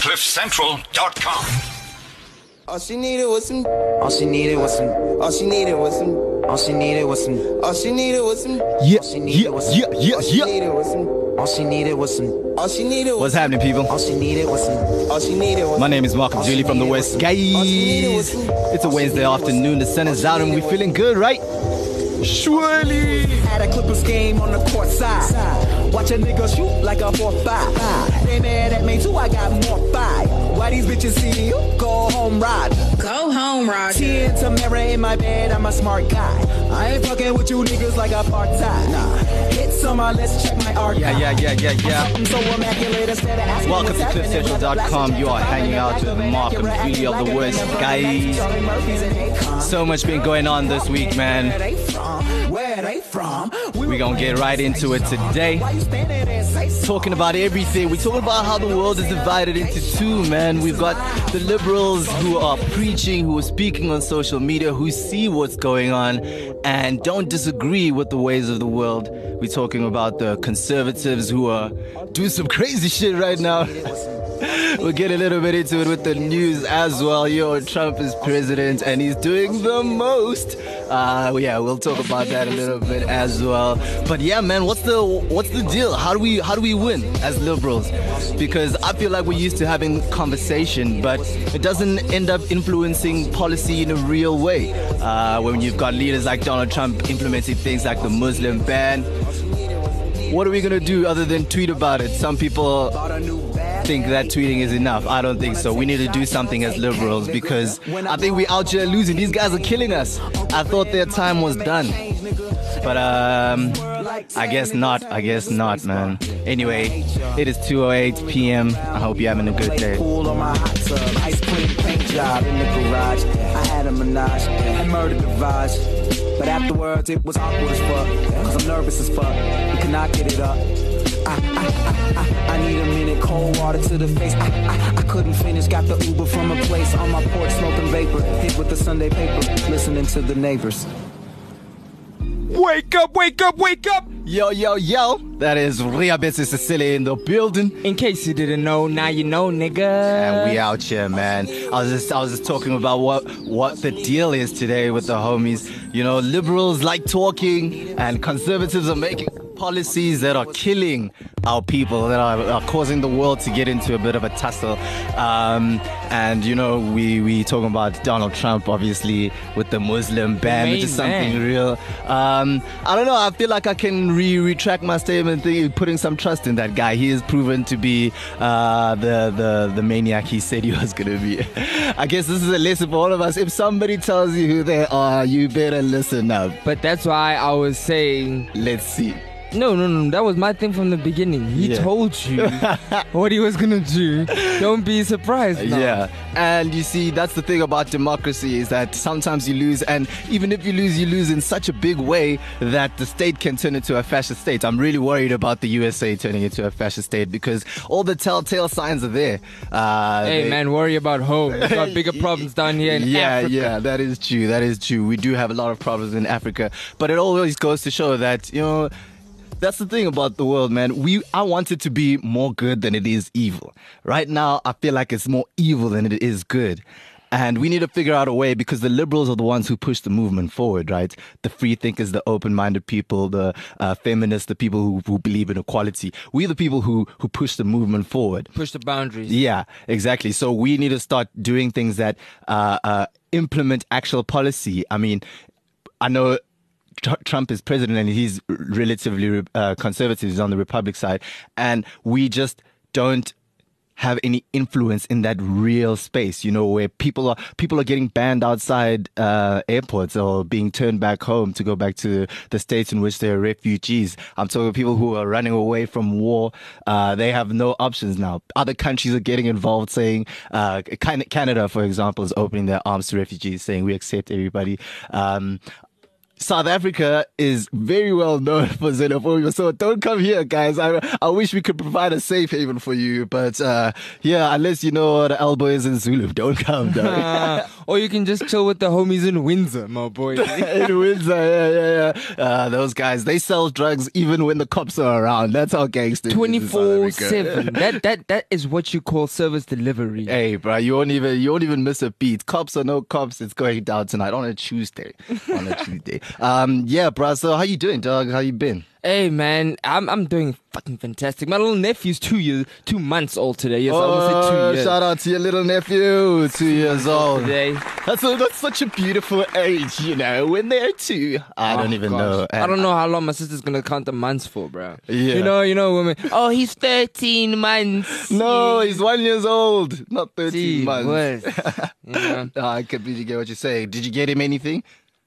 CliffCentral.com. All she needed was some. All she needed was some. All she needed was some. All she needed was some. All she needed was some. Yeah. All she needed was some. All she needed was some. All she needed was some. All she needed was. What's happening, people? All she needed was some. All she needed was. My name is Mark Julie from the West, guys. It's a Wednesday afternoon. The sun is out and we're feeling good, right? Surely. At a Clippers game on the court side. Watch a nigga shoot like a 4-5. They mad at me too, I got more fight. Why these bitches see you? Go home, ride. Go home, Roger. Ten Tamara in my bed, I'm a smart guy. I ain't fucking with you niggas like a part-time. Nah. Hits on my list, check my archive. Yeah. I'm so immaculate instead of asking Welcome to what's happening. CliffCentral.com. You are hanging out with Mark and Julie of the West, guys. So much been going on this week, man. Where they from? We're gonna get right into it today. Talking about everything. We're talking about how the world is divided into two, man. We've got the liberals who are preaching, who are speaking on social media, who see what's going on and don't disagree with the ways of the world. We're talking about the conservatives who are doing some crazy shit right now. We'll get a little bit into it with the news as well. Trump is president and he's doing the most. We'll talk about that a little bit as well. But yeah, man, what's the deal? How do we win as liberals? Because I feel like we're used to having conversation, but it doesn't end up influencing policy in a real way. When you've got leaders like Donald Trump implementing things like the Muslim ban, what are we gonna do other than tweet about it? Some people think that tweeting is enough. I don't think so. We need to do something as liberals because I think we're out here losing. These guys are killing us. I thought their time was done. But I guess not, man. Anyway, it is 2:08 p.m. I hope you're having a good day. Pool on my hot tub, ice cream paint job in the garage. I had a menage, I murdered the vibes. But afterwards it was awkward as fuck, cause I'm nervous as fuck. We cannot get it up. I need a minute, cold water to the face. I couldn't finish, got the Uber from a place on my porch, smoking vapor, hit with the Sunday paper, listening to the neighbors. Wake up! Yo. That is Ria Bessie Cecilia in the building. In case you didn't know, now you know, nigga. And we out here, man. I was just talking about what the deal is today with the homies. You know, liberals like talking and conservatives are making policies that are killing our people, that are causing the world to get into a bit of a tussle. And you know, we talking about Donald Trump, obviously, with the Muslim ban, which is something real. I don't know, I feel like I can retract my statement, putting some trust in that guy. He has proven to be the maniac he said he was going to be. I guess this is a lesson for all of us. If somebody tells you who they are, you better listen up. But that's why I was saying, let's see. No, that was my thing from the beginning. He told you what he was gonna do. Don't be surprised now. Yeah, and you see, that's the thing about democracy, is that sometimes you lose, and even if you lose in such a big way that the state can turn into a fascist state. I'm really worried about the USA turning into a fascist state because all the telltale signs are there. Hey man, worry about home. We've got bigger problems down here in Africa. Yeah, that is true. We do have a lot of problems in Africa, but it always goes to show that, you know, that's the thing about the world, man. I want it to be more good than it is evil. Right now, I feel like it's more evil than it is good. And we need to figure out a way, because the liberals are the ones who push the movement forward, right? The free thinkers, the open-minded people, the feminists, the people who believe in equality. We're the people who push the movement forward. Push the boundaries. Yeah, exactly. So we need to start doing things that implement actual policy. I mean, I know Trump is president and he's relatively conservative, he's on the Republic side, and we just don't have any influence in that real space, you know, where people are getting banned outside airports or being turned back home to go back to the states in which they're refugees. I'm talking people who are running away from war. They have no options now. Other countries are getting involved, saying Canada, for example, is opening their arms to refugees, saying we accept everybody. South Africa is very well known for xenophobia, so don't come here, guys. I wish we could provide a safe haven for you, but yeah, unless you know what elbow is in Zulu, don't come, dog. Or you can just chill with the homies in Windsor, my boy. In Windsor, yeah. Those guys, they sell drugs even when the cops are around. That's how gangster it is in South Africa. 24/7. That is what you call service delivery. Hey, bro, you won't even miss a beat. Cops or no cops, it's going down tonight on a Tuesday. Yeah, bro. So how you doing, dog? How you been? Hey man, I'm doing fucking fantastic. My little nephew's 2 months old today. Yes, I almost said 2 years. Shout out to your little nephew, 2 years old. Today. That's such a beautiful age, you know, when they're 2. I don't even know. I don't know how long my sister's gonna count the months for, bro. Yeah. You know, women. Oh, he's 13 months. No, he's 1 year old, not 13 Gee months. whiz. Yeah. I completely get what you're saying. Did you get him anything?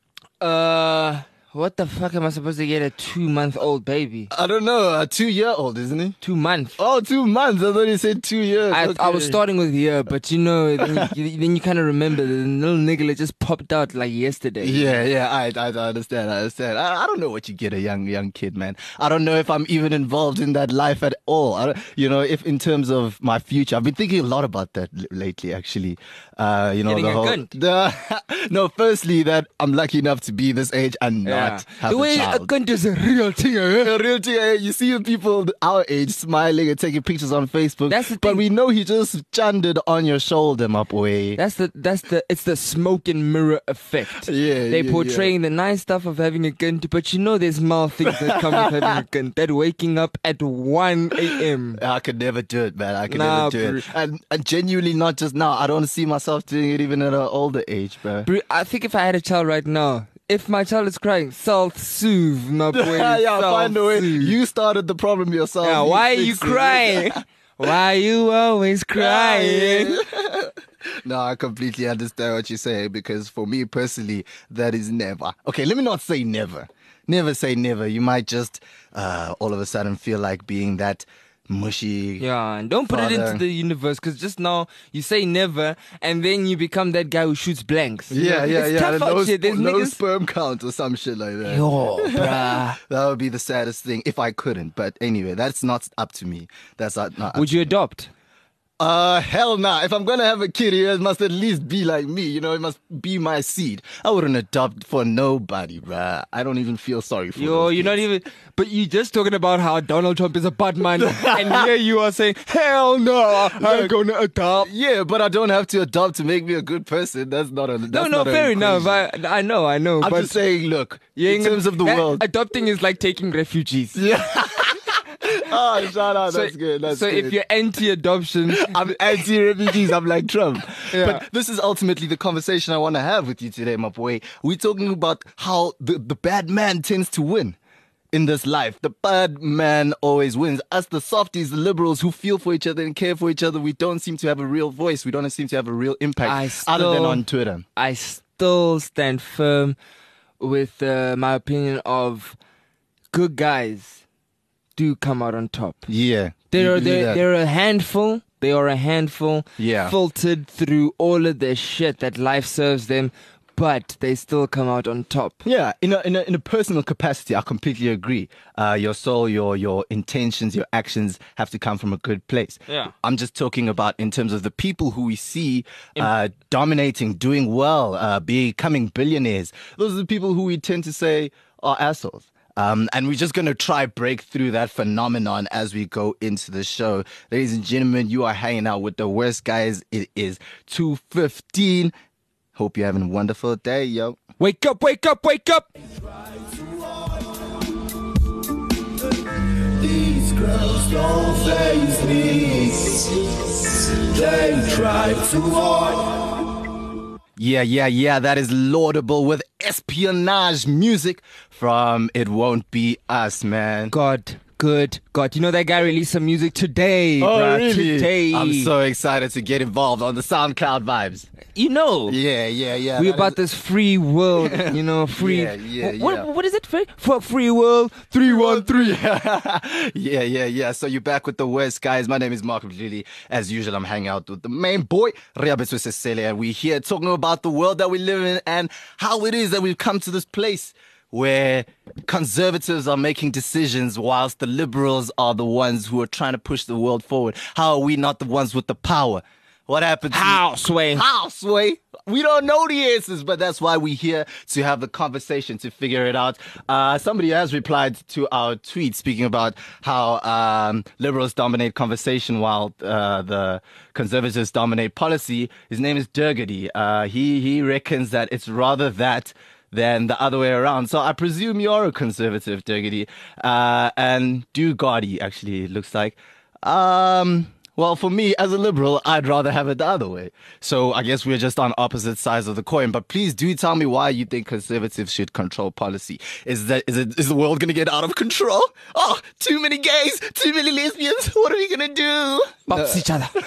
What the fuck am I supposed to get a 2-month-old baby? I don't know. A 2-year-old, isn't he? 2 months. Oh, 2 months. I thought you said 2 years. I was starting with year, but you know, then you kind of remember the little nigga that just popped out like yesterday. Yeah. I understand. I don't know what you get a young kid, man. I don't know if I'm even involved in that life at all. If in terms of my future, I've been thinking a lot about that lately, actually. Getting the a whole. cunt. No, firstly, that I'm lucky enough to be this age and not have the way a child. a cunt is a real thing. A real thing. You see people our age smiling and taking pictures on Facebook. That's the but thing. we know he just chunded on your shoulder, my boy. It's the smoke and mirror effect. Yeah, They're yeah, portraying the nice stuff of having a cunt, but you know there's mild things that come with having a cunt. That waking up at 1 a.m. I could never do it, man. I could Nah, never do it. And genuinely not just now. I don't see myself doing it even at an older age, bro. Bro, I think if I had a child right now, if my child is crying, self-soothe, my boy. Yeah, find a way. self-soothe. You started the problem yourself. Yeah, why are you fix it. crying? Why you always crying? No, I completely understand what you're saying, because for me personally, that is never. Okay, let me not say never. Never say never. You might just all of a sudden feel like being that mushy. Yeah, and don't put it into the universe, because just now you say never and then you become that guy who shoots blanks. Yeah. It's tough out here. There's no niggas. sperm count or some shit like that. Yo, bruh. That would be the saddest thing if I couldn't. But anyway, that's not up to me. That's not up Would you adopt? Hell nah. If I'm gonna have a kid, it must at least be like me. You know, it must be my seed. I wouldn't adopt for nobody, bruh. I don't even feel sorry for Yo, those you're not kids. even. But you just talking about how Donald Trump is a bad man, and here you are saying, "Hell no, I'm gonna adopt." Yeah, but I don't have to adopt to make me a good person. That's not a. That's No, not fair an enough. equation. I know. I'm but just saying, look, you in ain't terms of the world. adopting is like taking refugees. Yeah. Oh, shout out. So- That's good. That's so good. if you're anti-adoption, I'm anti-refugees. I'm like Trump. Yeah. But this is ultimately the conversation I want to have with you today, my boy. We're talking about how the bad man tends to win in this life. The bad man always wins. Us, the softies, the liberals who feel for each other and care for each other, we don't seem to have a real voice. We don't seem to have a real impact other than on Twitter. I still stand firm with my opinion of good guys do come out on top. Yeah. They're a handful. They are a handful. Yeah. Filtered through all of the shit that life serves them, but they still come out on top. Yeah, in a personal capacity, I completely agree. Your soul, your intentions, your actions have to come from a good place. Yeah. I'm just talking about in terms of the people who we see dominating, doing well, becoming billionaires. Those are the people who we tend to say are assholes. And we're just going to try break through that phenomenon as we go into the show. Ladies and gentlemen, you are hanging out with the worst guys. It is 2:15. Hope you're having a wonderful day, yo. Wake up, wake up, wake up! These girls don't faze me. They try too hard. Yeah. That is laudable with espionage music from It Won't Be Us, man. Good God. You know that guy released some music today, bruh. Today. I'm so excited to get involved on the SoundCloud vibes. You know. Yeah. We about this free world, you know, free. Yeah. What is it? For free world 313. Yeah. So you're back with the worst, guys. My name is Mark Lily. As usual, I'm hanging out with the main boy, Riabetu Sesele, and we're here talking about the world that we live in and how it is that we've come to this place where conservatives are making decisions whilst the liberals are the ones who are trying to push the world forward? How are we not the ones with the power? What happened? How, Sway? How, Sway? We don't know the answers, but that's why we're here to have the conversation, to figure it out. Somebody has replied to our tweet speaking about how liberals dominate conversation while the conservatives dominate policy. His name is Durgady. He reckons that it's rather that than the other way around. So I presume you're a conservative, Durgady. And Dugadi, actually, it looks like. Well, for me, as a liberal, I'd rather have it the other way. So I guess we're just on opposite sides of the coin. But please do tell me why you think conservatives should control policy. Is the world going to get out of control? Oh, too many gays, too many lesbians. What are we going to do? Box each other.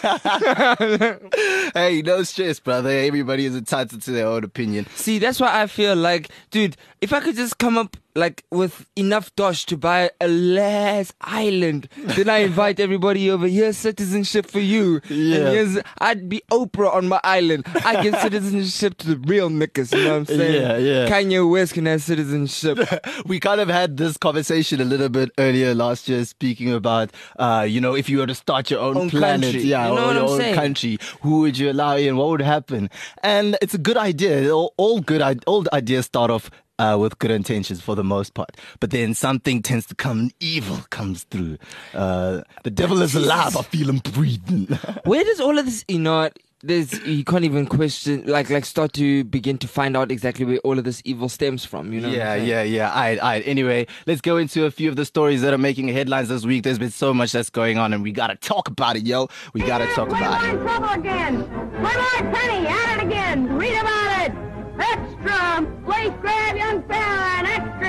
Hey, no stress, brother. Everybody is entitled to their own opinion. See, that's why I feel like, dude, if I could just come up like with enough dosh to buy a last island, then I invite everybody over. Here's citizenship for you. Yeah. I'd be Oprah on my island. I give citizenship to the real niggas, you know what I'm saying? Yeah. Kanye West can have citizenship. We kind of had this conversation a little bit earlier last year, speaking about, if you were to start your own planet, country. yeah, You know or what your I'm own saying? country, who would you allow in? What would happen? And it's a good idea. All old ideas start off with good intentions for the most part, but then something tends to come. Evil comes through. The devil is alive. I feel him breathing. Where does all of this, you can't even question, like start to begin to find out exactly where all of this evil stems from, you know? Yeah. Alright. Anyway, let's go into a few of the stories that are making headlines this week. There's been so much that's going on, and we gotta talk about it, yo. We gotta talk about it. We're in trouble again. Playboy Penny at it again. Read about it. Extra. Please grab young fella and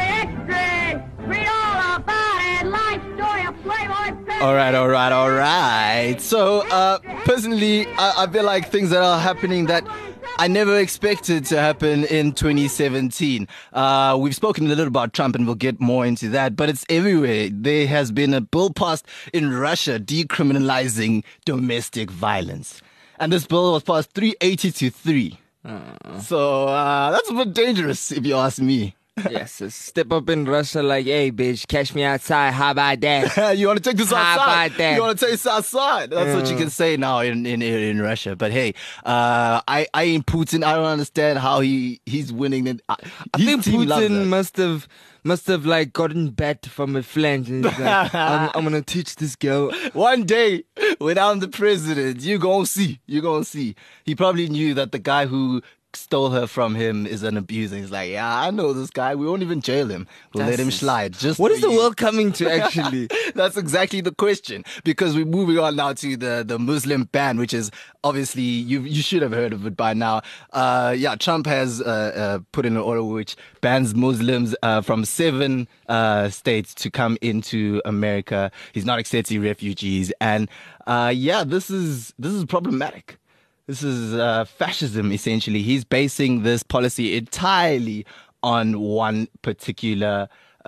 extra. Read all about it. Life story of Playboy Penny. All right. So, personally, I feel like things that are happening that I never expected to happen in 2017. We've spoken a little about Trump, and we'll get more into that, but it's everywhere. There has been a bill passed in Russia decriminalizing domestic violence. And this bill was passed 380 to 3. So, that's a bit dangerous, if you ask me. Yes, so step up in Russia like, hey, bitch, catch me outside. How about that? You want to take this How outside? about that? You want to take this outside? That's what you can say now in Russia. But hey, I ain't Putin. I don't understand how he's winning it. I think Putin must have like gotten bat from a flange, and he's like, I'm gonna teach this girl. One day, when I'm the president, you gonna see. He probably knew that the guy who stole her from him is an abuser. He's like, yeah, I know this guy. We won't even jail him. We'll let him slide. Just What for is the you. world coming to, actually? That's exactly the question, because we're moving on now to the Muslim ban, which is obviously you should have heard of it by now. Trump has put in an order which bans Muslims from 7 states to come into America. He's not accepting refugees, and this is problematic. This is fascism, essentially. He's basing this policy entirely on one particular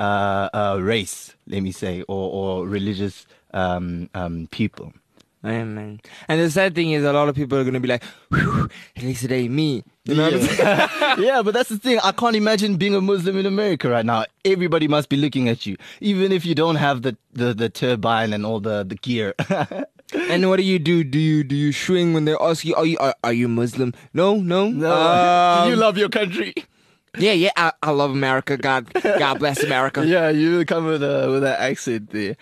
race, let me say, or religious people. Amen. And the sad thing is, a lot of people are going to be like, whew, at least it ain't me. You know what I'm saying? Yeah, but that's the thing. I can't imagine being a Muslim in America right now. Everybody must be looking at you, even if you don't have the turbine and all the gear. And what do you do? Do you swing when they ask you, are you Muslim? No. Do you love your country? Yeah, I love America. God bless America. Yeah, you come with an accent there.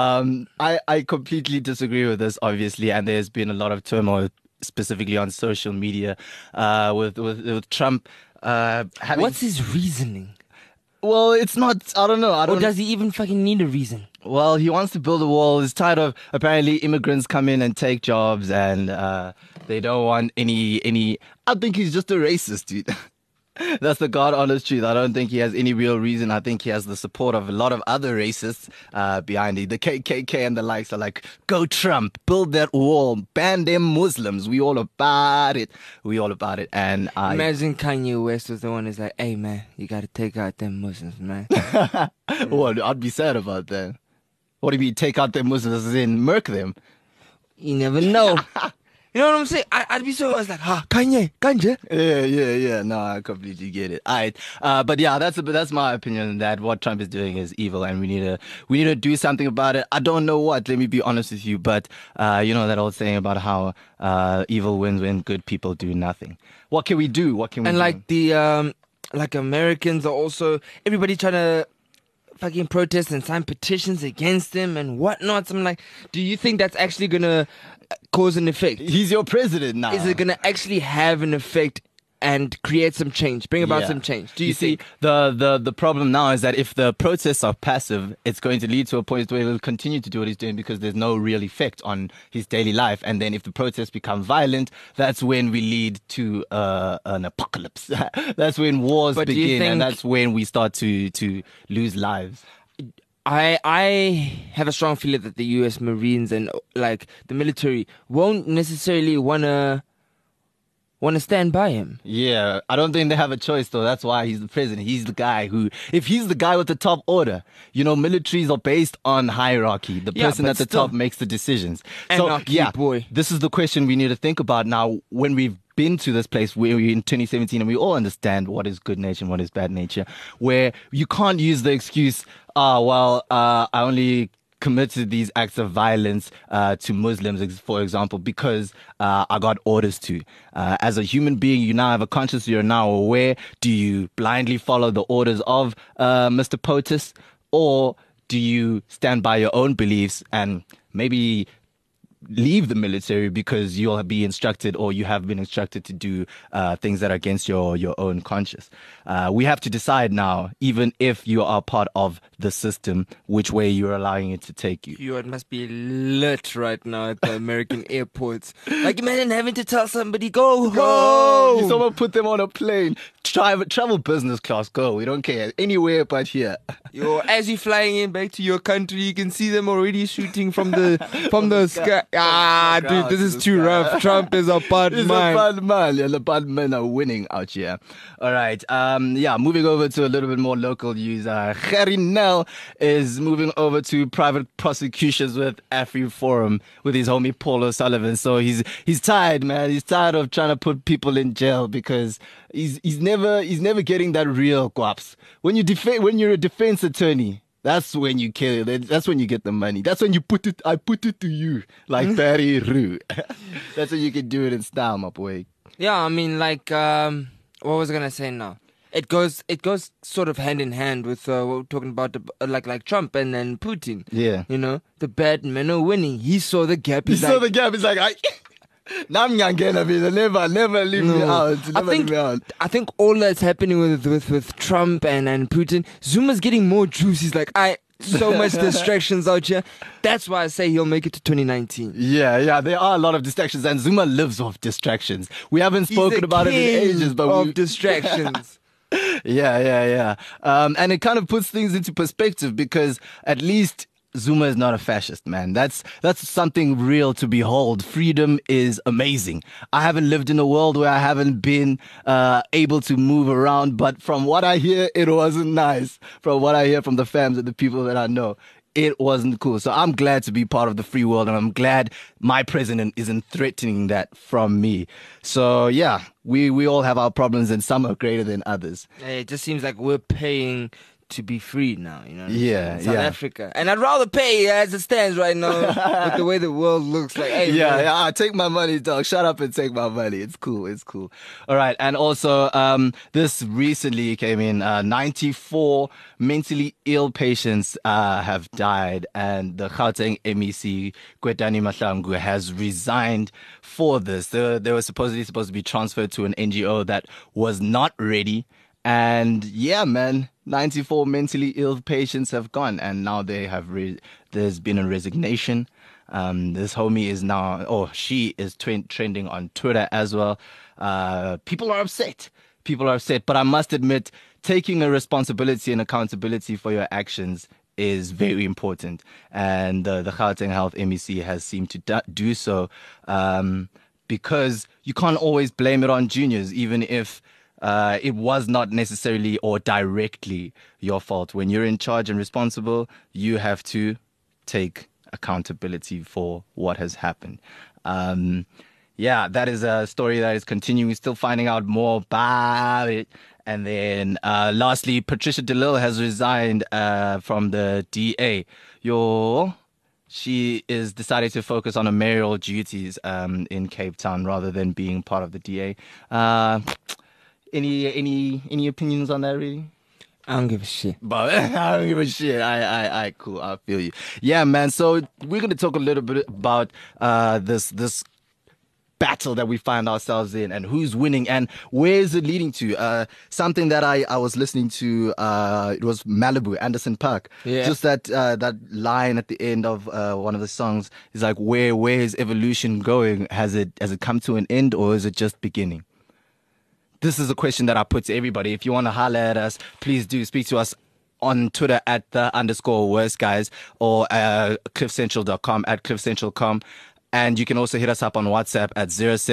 I completely disagree with this, obviously, and there's been a lot of turmoil, specifically on social media, with Trump having. What's his reasoning? Well, it's not. I don't know. Or does he even fucking need a reason? Well, he wants to build a wall. He's tired of apparently immigrants come in and take jobs, and they don't want any. I think he's just a racist, dude. That's the God honest truth. I don't think he has any real reason. I think he has the support of a lot of other racists behind it. The KKK and the likes are like, go Trump, build that wall, ban them Muslims. We all about it. And imagine Kanye West was the one who's like, hey man, you gotta take out them Muslims, man. Well, I'd be sad about that. What do you mean, take out them Muslims as in murk them? You never know. You know what I'm saying? I'd be so, I was like, Kanye, Kanye. Yeah. No, I completely get it. Alright, but yeah, that's my opinion. That what Trump is doing is evil, and we need to do something about it. I don't know what. Let me be honest with you, but you know that old saying about how evil wins when good people do nothing. What can we do? What can we? And do? like the like Americans are also everybody trying to fucking protest and sign petitions against him and whatnot. So I'm like, do you think that's actually gonna cause an effect? He's your president now. Is it gonna actually have an effect and create some change, bring about Yeah. some change? Do you see, think? the problem now is that if the protests are passive, it's going to lead to a point where he'll continue to do what he's doing because there's no real effect on his daily life. And then if the protests become violent, that's when we lead to an apocalypse. That's when wars But do you begin, and think- that's when we start to lose lives. I have a strong feeling that the U.S. Marines and like the military won't necessarily wanna stand by him. Yeah, I don't think they have a choice though. That's why he's the president. He's the guy who, if he's the guy with the top order, you know, militaries are based on hierarchy. The Yeah, person but at the still. top makes the decisions. Anarchy, boy. This is the question we need to think about now when we've been to this place where we're in 2017 and we all understand what is good nature and what is bad nature, where you can't use the excuse, I only committed these acts of violence to Muslims, for example, because I got orders to. As a human being, you now have a conscience, you're now aware. Do you blindly follow the orders of Mr. POTUS, or do you stand by your own beliefs and maybe leave the military because you'll be instructed or you have been instructed to do things that are against your own conscience? We have to decide now, even if you are part of the system, which way you're allowing it to take you. Yo, it must be lit right now at the American airports. Like, imagine having to tell somebody, go home. Someone put them on a plane. Travel business class, go. We don't care. Anywhere but here. Yo, as you're flying in back to your country, you can see them already shooting from the sky. Dude, this is too rough. Trump is a bad He's man. a bad man. Yeah, the bad men are winning out here. All right. Moving over to a little bit more local news. Gerry Nel is moving over to private prosecutions with AfriForum with his homie Paul O'Sullivan. So he's tired, man. He's tired of trying to put people in jail because he's never getting that real guaps. When you're a defense attorney, that's when you kill it. That's when you get the money. That's when you I put it to you, like Barry Roo. That's when you can do it in style, my boy. Yeah, I mean, like, what was I gonna say now? It goes sort of hand in hand with what we're talking about, like Trump and then Putin. Yeah. You know, the bad men are winning. He saw the gap. He saw the gap. He's like, never leave me out. Never leave me out. I think all that's happening with Trump and Putin, Zuma's getting more juice. He's like, so much distractions out here. That's why I say he'll make it to 2019. Yeah, there are a lot of distractions, and Zuma lives off distractions. We haven't spoken about it in ages, but of distractions. Yeah. And it kind of puts things into perspective because at least Zuma is not a fascist, man. That's something real to behold. Freedom is amazing. I haven't lived in a world where I haven't been able to move around, but from what I hear, it wasn't nice. From what I hear from the fams and the people that I know, it wasn't cool. So I'm glad to be part of the free world, and I'm glad my president isn't threatening that from me. So yeah, we all have our problems, and some are greater than others. It just seems like we're paying to be free now, you know what I'm Yeah, saying? South yeah. Africa. And I'd rather pay as it stands right now with the way the world looks like. Hey, man. Yeah, take my money, dog. Shut up and take my money. It's cool. All right. And also, this recently came in, 94 mentally ill patients have died, and the Gauteng MEC, Kwetani Mahlangu, has resigned for this. They were supposed to be transferred to an NGO that was not ready. And yeah, man, 94 mentally ill patients have gone, and now they have there's been a resignation. This homie is now, she is trending on Twitter as well. People are upset, but I must admit, taking a responsibility and accountability for your actions is very important. And the Gauteng Health MEC has seemed to do so, because you can't always blame it on juniors, even if it was not necessarily or directly your fault. When you're in charge and responsible, you have to take accountability for what has happened. Yeah, that is a story that is continuing, still finding out more about it. And then lastly, Patricia DeLille has resigned from the DA. She is decided to focus on her mayoral duties in Cape Town rather than being part of the DA. Any opinions on that, really? I don't give a shit. But I don't give a shit. I cool. I feel you. Yeah, man. So we're gonna talk a little bit about this battle that we find ourselves in and who's winning and where is it leading to. Something that I was listening to, it was Malibu, Anderson .Paak. Yeah. Just that line at the end of one of the songs is like, where is evolution going? Has it come to an end, or is it just beginning? This is a question that I put to everybody. If you want to holler at us, please do speak to us on Twitter at @_worst guys or cliffcentral.com at cliffcentral.com. And you can also hit us up on WhatsApp at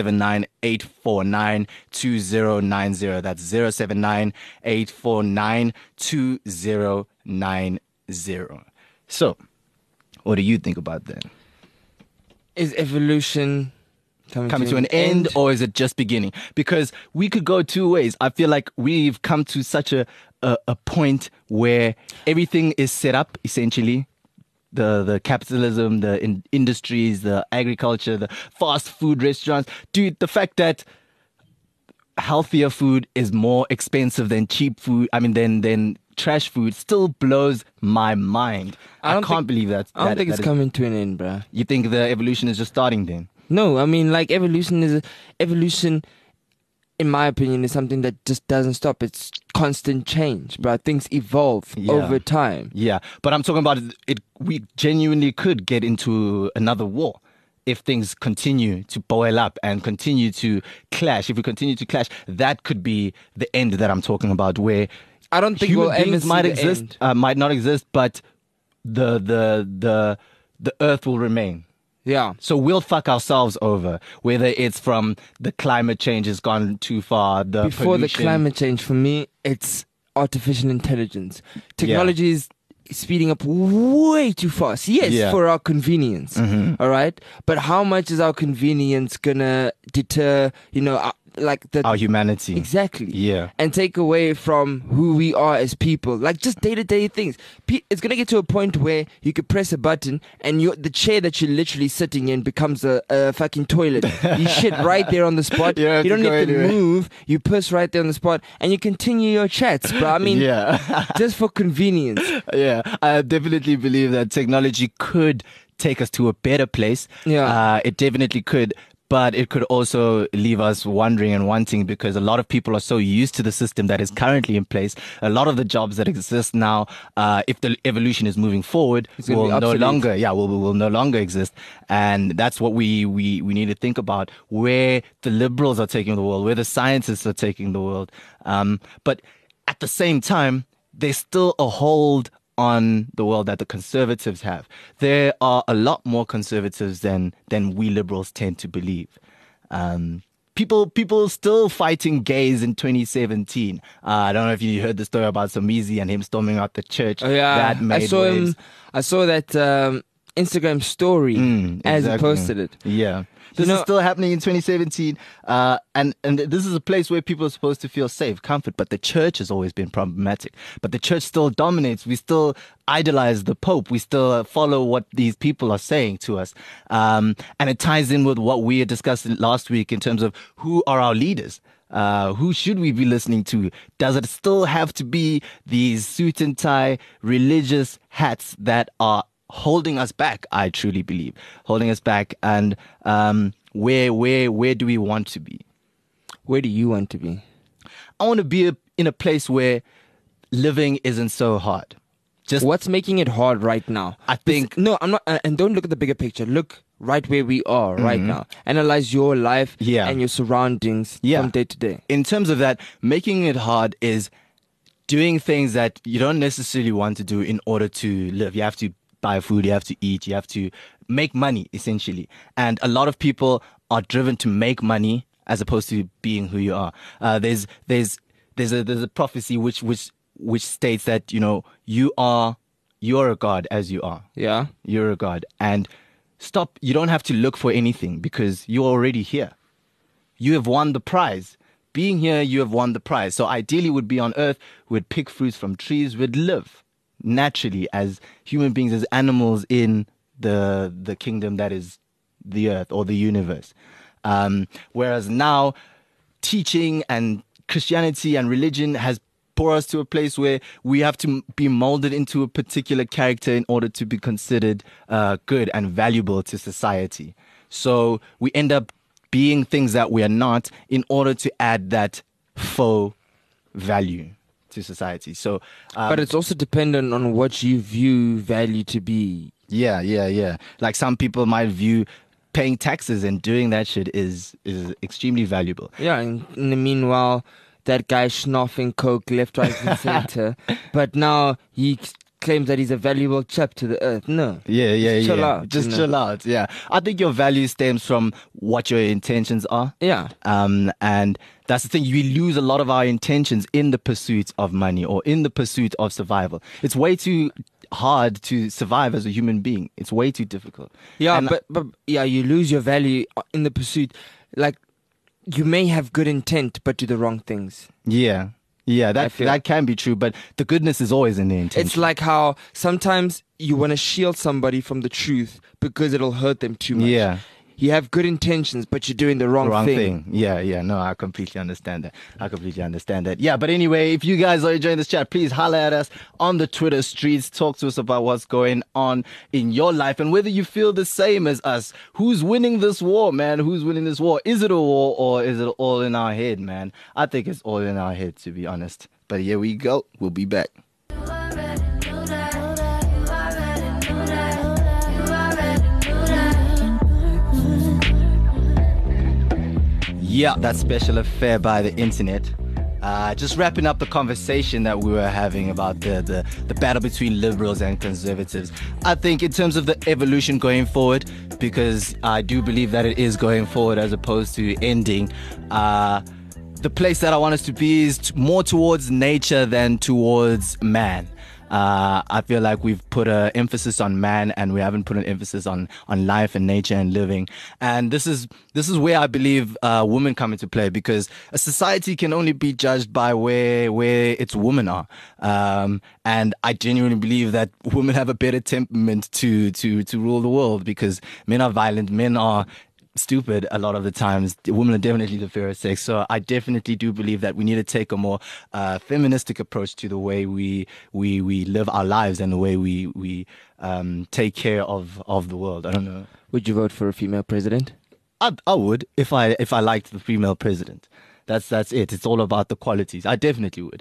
079-849-2090. That's 079-849-2090. So, what do you think about that? Is evolution Coming to an end, or is it just beginning? Because we could go two ways. I feel like we've come to such a point where everything is set up, essentially. The capitalism, the industries, the agriculture, the fast food restaurants. Dude, the fact that healthier food is more expensive than cheap food, than trash food, still blows my mind. I can't believe that. I don't think it's coming to an end, bro. You think the evolution is just starting then? No, evolution, in my opinion, is something that just doesn't stop. It's constant change, bro. Things evolve over time. Yeah, but I'm talking about it. We genuinely could get into another war if things continue to boil up and continue to clash. If we continue to clash, that could be the end that I'm talking about, where I don't think human we'll ever beings see might the exist, end. might not exist, but the earth will remain. Yeah. So we'll fuck ourselves over, whether it's from the climate change has gone too far, Before pollution. the climate change, for me, it's artificial intelligence. Technology is speeding up way too fast. Yes, for our convenience. All right? But how much is our convenience gonna deter, our humanity. Exactly. Yeah. And take away from who we are as people. Like just day-to-day things. It's going to get to a point where you could press a button and the chair that you're literally sitting in becomes a fucking toilet. You shit right there on the spot. You don't need to move. You piss right there on the spot and you continue your chats, bro. Just for convenience. Yeah. I definitely believe that technology could take us to a better place. Yeah. It definitely could. But it could also leave us wondering and wanting, because a lot of people are so used to the system that is currently in place. A lot of the jobs that exist now, if the evolution is moving forward, will no longer exist. And that's what we need to think about, where the liberals are taking the world, where the scientists are taking the world. But at the same time, there's still a hold on the world that the conservatives have. There are a lot more conservatives than we liberals tend to believe. People still fighting gays in 2017. I don't know if you heard the story about Somizi and him storming out the church. Oh yeah, that made I saw waves. him. I saw that Instagram story as he posted it. Yeah. This is still happening in 2017. And this is a place where people are supposed to feel safe, comfort, but the church has always been problematic. But the church still dominates. We still idolize the Pope. We still follow what these people are saying to us. And it ties in with what we had discussed last week in terms of who are our leaders. Who should we be listening to? Does it still have to be these suit and tie religious hats that are holding us back? I truly believe holding us back. And where do we want to be? Where do you want to be? I want to be in a place where living isn't so hard. Just what's making it hard right now? I think I'm not. And don't look at the bigger picture. Look right where we are right now. Analyze your life and your surroundings from day to day. In terms of that, making it hard is doing things that you don't necessarily want to do in order to live. You have to buy food, you have to eat, you have to make money, essentially. And a lot of people are driven to make money as opposed to being who you are. There's a prophecy which states that, you're a god as you are. Yeah. You're a god. And stop. You don't have to look for anything because you're already here. You have won the prize. Being here, you have won the prize. So ideally, we'd be on Earth, we'd pick fruits from trees, we'd live naturally as human beings, as animals in the kingdom that is the Earth or the universe. Whereas now, teaching and Christianity and religion has brought us to a place where we have to be molded into a particular character in order to be considered good and valuable to society. So we end up being things that we are not in order to add that faux value to society. So, but it's also dependent on what you view value to be. Yeah. Like some people might view paying taxes and doing that shit is extremely valuable. Yeah, and in the meanwhile, that guy schnoffing coke left, right, and center. But now he claims that he's a valuable chap to the earth. No. Yeah. Chill out. Just chill out. Yeah. I think your value stems from what your intentions are. Yeah. And that's the thing. We lose a lot of our intentions in the pursuit of money or in the pursuit of survival. It's way too hard to survive as a human being. It's way too difficult. Yeah, but you lose your value in the pursuit. Like, you may have good intent, but do the wrong things. Yeah, that can be true, but the goodness is always in the intention. It's like how sometimes you want to shield somebody from the truth because it'll hurt them too much. Yeah. You have good intentions, but you're doing the wrong thing. Yeah. No, I completely understand that. Yeah, but anyway, if you guys are enjoying this chat, please holler at us on the Twitter streets. Talk to us about what's going on in your life and whether you feel the same as us. Who's winning this war, man? Who's winning this war? Is it a war or is it all in our head, man? I think it's all in our head, to be honest. But here we go. We'll be back. Yeah, that special affair by the internet. Just wrapping up the conversation that we were having about the battle between liberals and conservatives. I think in terms of the evolution going forward, because I do believe that it is going forward as opposed to ending, the place that I want us to be is more towards nature than towards man. I feel like we've put an emphasis on man and we haven't put an emphasis on life and nature and living. And this is where I believe women come into play, because a society can only be judged by where its women are. And I genuinely believe that women have a better temperament to rule the world, because men are violent, men are stupid a lot of the times. Women are definitely the fairer sex. So I definitely do believe that we need to take a more feministic approach to the way we live our lives and the way we take care of the world. I don't know. Would you vote for a female president? I would if I liked the female president. That's it. It's all about the qualities. I definitely would.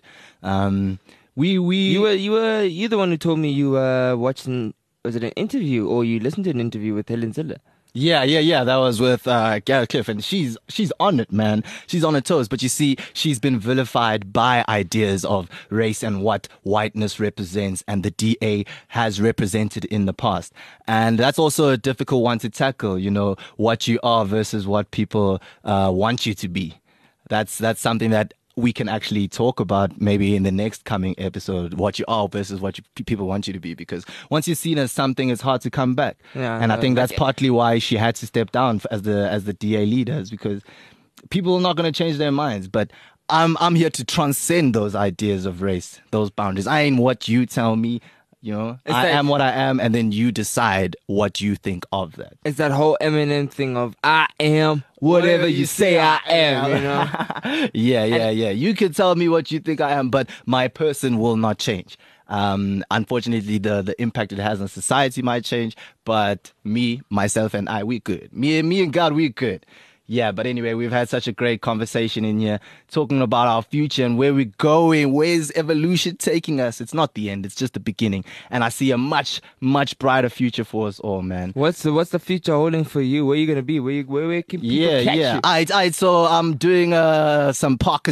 You're the one who told me you were watching, was it an interview or you listened to an interview with Helen Zille? Yeah. That was with Garrett Cliff, and she's on it, man. She's on her toes. But you see, she's been vilified by ideas of race and what whiteness represents, and the DA has represented in the past. And that's also a difficult one to tackle. You know, what you are versus what people want you to be. That's something that we can actually talk about maybe in the next coming episode, what you are versus what people want you to be, because once you're seen as something, it's hard to come back. Yeah, and I think that's partly why she had to step down as the DA leaders, because people are not going to change their minds. But I'm here to transcend those ideas of race, those boundaries. I ain't what you tell me. You know, I am what I am, and then you decide what you think of that. It's that whole Eminem thing of I am whatever you say I am, you know? Yeah. You can tell me what you think I am, but my person will not change. Unfortunately, the impact it has on society might change, but me, myself, and I, we good. Me and God, we good. Yeah, but anyway, we've had such a great conversation in here talking about our future and where we're going. Where's evolution taking us? It's not the end. It's just the beginning. And I see a much, much brighter future for us all, man. What's the future holding for you? Where are you going to be? Where can people catch you? So I'm doing some Parker's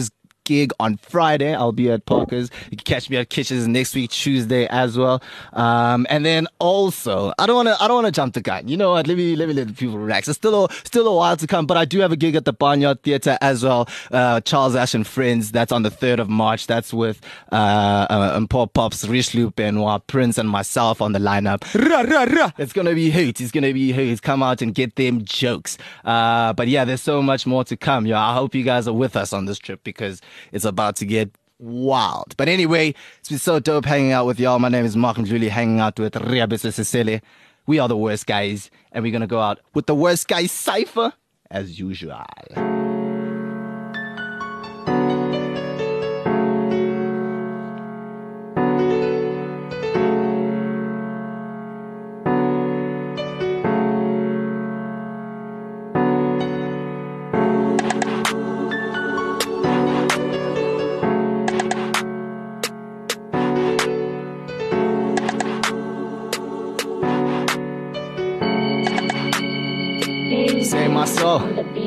gig on Friday. I'll be at Parker's. You can catch me at Kitchens next week, Tuesday as well. And then also, I don't want to jump the gun. You know what? Let me let people relax. It's still a while to come, but I do have a gig at the Barnyard Theatre as well. Charles Ash and Friends. That's on the 3rd of March. That's with Paul Pops, Richelieu Benoit, Prince, and myself on the lineup. It's gonna be hoot. It's gonna be hoot. Come out and get them jokes. But yeah, there's so much more to come. I hope you guys are with us on this trip because it's about to get wild. But anyway, it's been so dope hanging out with y'all. My name is Mark Julie, hanging out with Riabisa Sesele. We are the Worst Guys, and we're gonna go out with the Worst Guys Cypher as usual. Save my soul.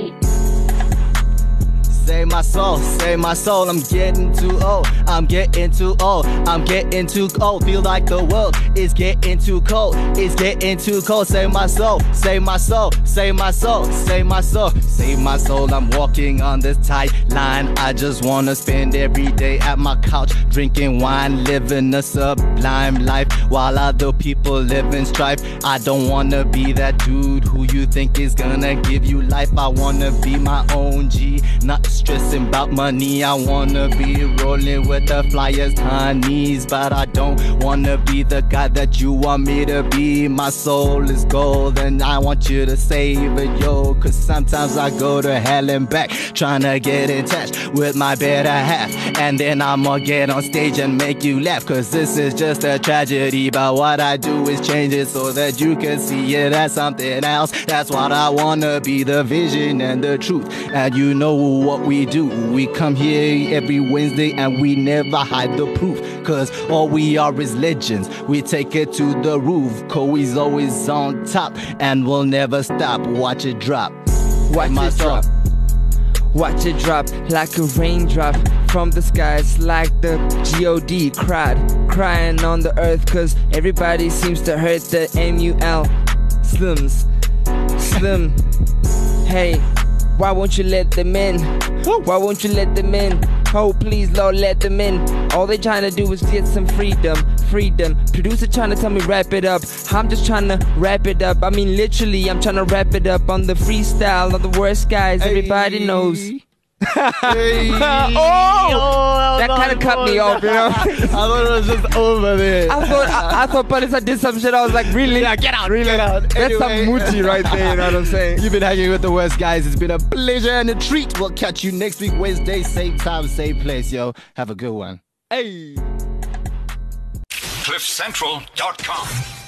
Save my soul, save my soul. I'm getting too old. I'm getting too old. I'm getting too old. Feel like the world is getting too cold. It's getting too cold. Save my soul, save my soul, save my soul, save my soul, save my soul. I'm walking on this tight line. I just wanna spend every day at my couch, drinking wine, living a sublime life, while other people live in strife. I don't wanna be that dude who you think is gonna give you life. I wanna be my own G, not stressing about money. I wanna be rolling with the flyest honeys, but I don't wanna be the guy that you want me to be. My soul is gold and I want you to save it, yo, cause sometimes I go to hell and back trying to get in touch with my better half, and then I'ma get on stage and make you laugh, cause this is just a tragedy. But what I do is change it so that you can see it as something else. That's what I wanna be, the vision and the truth. And you know what we do, we come here every Wednesday and we never hide the proof, cause all we are is legends. We take it to the roof, Koi's always on top and we'll never stop. Watch it drop. Watch it drop. Watch it drop like a raindrop from the sky. It's like the G.O.D. crying on the earth, cause everybody seems to hurt the M.U.L. Slims. Slim. Hey, why won't you let them in? Why won't you let them in? Oh, please, Lord, let them in. All they trying to do is get some freedom. Producer trying to tell me wrap it up. I'm just trying to wrap it up. I mean, literally, I'm trying to wrap it up on the freestyle of the Worst Guys. Everybody knows. That kind of cut me off, you know. I thought it was just over there. I thought, but I did some shit. I was like, really? Yeah, get out, really? Get out. That's Anyway. some moochie right there, you know what I'm saying? You've been hanging with the Worst Guys. It's been a pleasure and a treat. We'll catch you next week, Wednesday, same time, same place, yo. Have a good one. Hey. CliffCentral.com